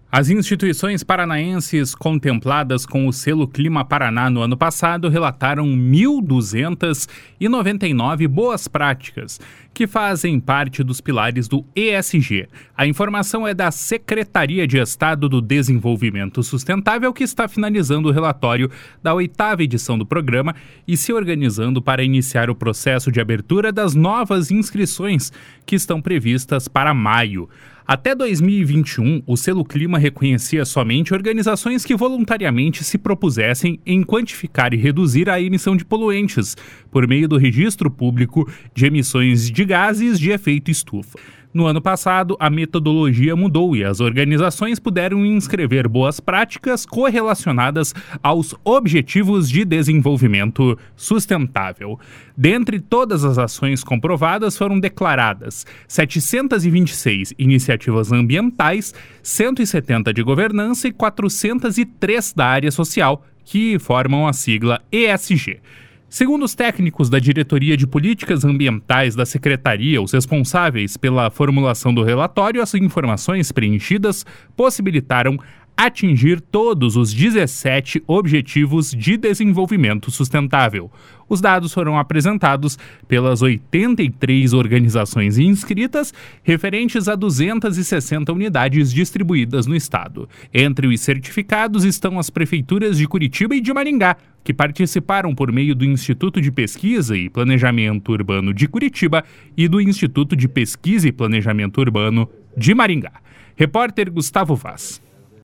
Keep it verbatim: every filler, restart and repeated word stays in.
As instituições paranaenses contempladas com o selo Clima Paraná no ano passado relataram mil duzentas e noventa e nove boas práticas, que fazem parte dos pilares do E S G. A informação é da Secretaria de Estado do Desenvolvimento Sustentável, que está finalizando o relatório da oitava edição do programa e se organizando para iniciar o processo de abertura das novas inscrições, que estão previstas para maio. Até dois mil e vinte e um, o selo Clima reconhecia somente organizações que voluntariamente se propusessem em quantificar e reduzir a emissão de poluentes, por meio do registro público de emissões de gases de efeito estufa. No ano passado, a metodologia mudou e as organizações puderam inscrever boas práticas correlacionadas aos Objetivos de Desenvolvimento Sustentável. Dentre todas as ações comprovadas, foram declaradas setecentas e vinte e seis iniciativas ambientais, cento e setenta de governança e quatrocentas e três da área social, que formam a sigla E S G. Segundo os técnicos da Diretoria de Políticas Ambientais da Secretaria, os responsáveis pela formulação do relatório, as informações preenchidas possibilitaram atingir todos os dezessete Objetivos de Desenvolvimento Sustentável. Os dados foram apresentados pelas oitenta e três organizações inscritas, referentes a duzentas e sessenta unidades distribuídas no estado. Entre os certificados estão as prefeituras de Curitiba e de Maringá, que participaram por meio do Instituto de Pesquisa e Planejamento Urbano de Curitiba e do Instituto de Pesquisa e Planejamento Urbano de Maringá. Repórter Gustavo Vaz.